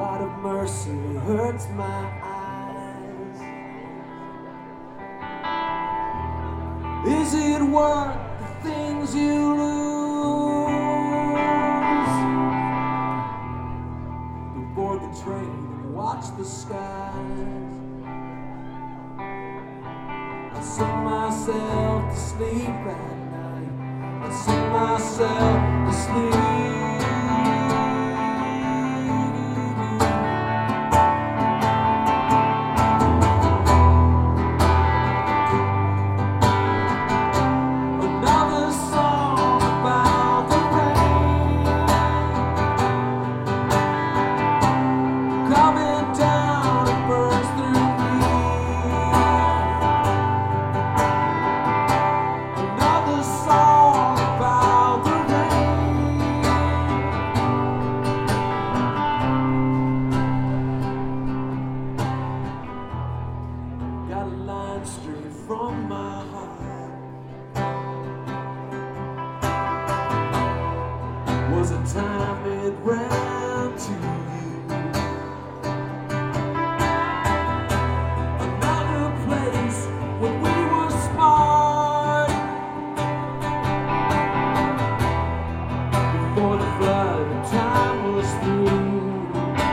God of mercy hurts my eyes. Is it worth the things you lose? To board the train and watch the skies. I sing myself to sleep at night. I sing myself to sleep. Straight from my heart was a time it ran to you. Another place when we were smart. Before the flood of time was through,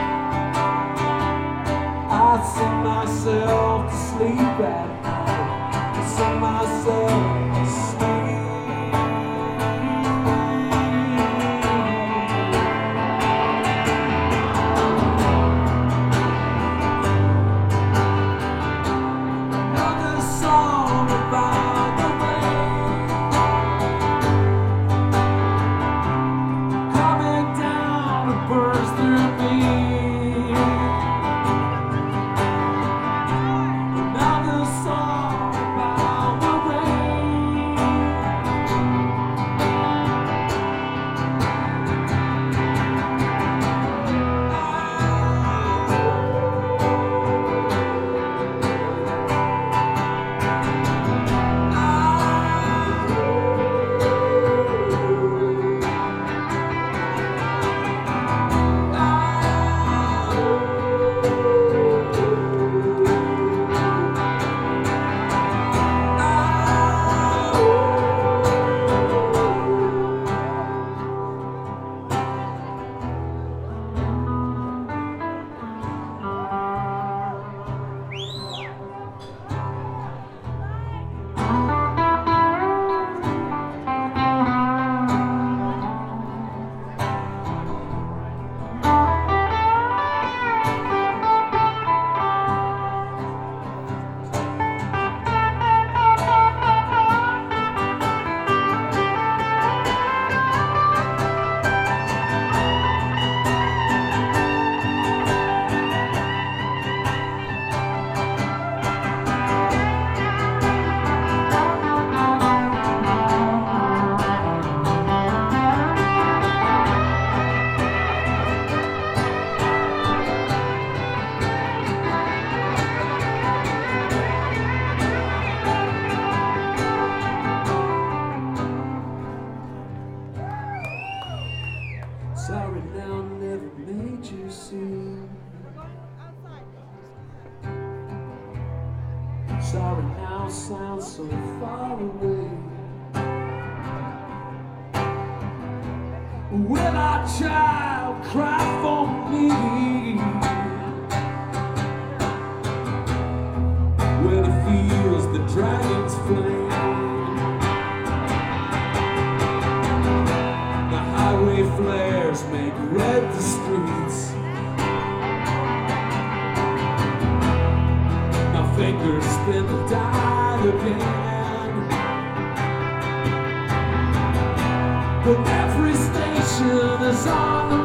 I sing myself to sleep at night. Sing myself to sleep. Another song about the rain coming down to burst through me. Another song about the rain. Sorry now, never made you see. Sorry now sounds so far away. Will our child cry for me when he feels the dragon's flame? Highway flares make red the streets. My fingers spin the dial again, but every station is on the